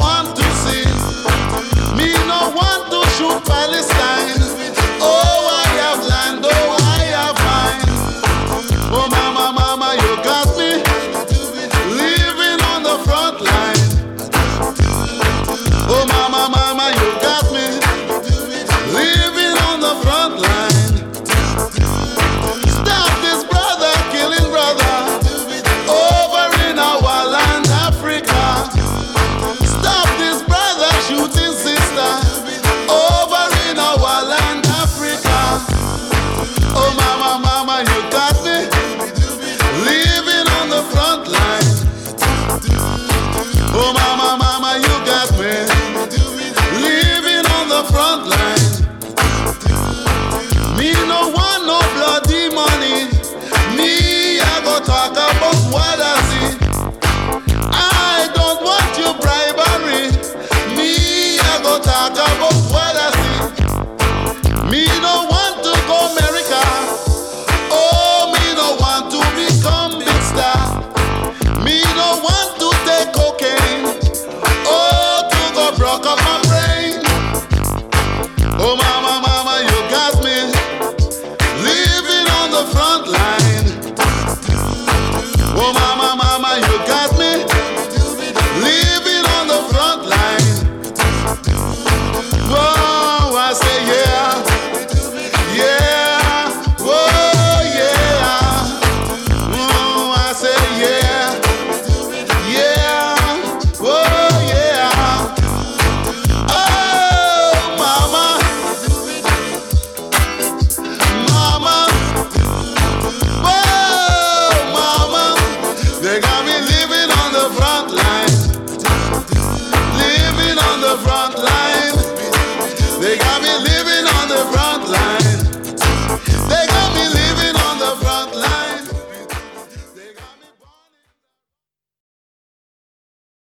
want to see. Me no want to shoot Palestine. Oh, I have land, oh, I have mine. Oh, mama, mama, you got me living on the front line. Oh, mama, mama, you got me living on the front line. Stop this brother killing brother over in our land, Africa. Stop this brother shooting sister over in our land, Africa. Oh, mama, mama, you got me living on the front line. Oh, mama, mama, you got me living on the front line. Me no want no bloody money. Me, I go talk about what I see. I don't want your bribery. Me, I go talk about what I see. Me no want to go America. Oh, me no want to become big star. Me no want to take cocaine. Oh, to go broke up my brain. Oh, mama, mama, you got me living on the front line. Oh, mama, mama, you got me living on the front line. Oh, I say yeah, yeah, oh yeah. Oh, I say yeah, yeah, oh yeah. Oh, mama, mama, oh mama, they got me living on the front line, living on the front line.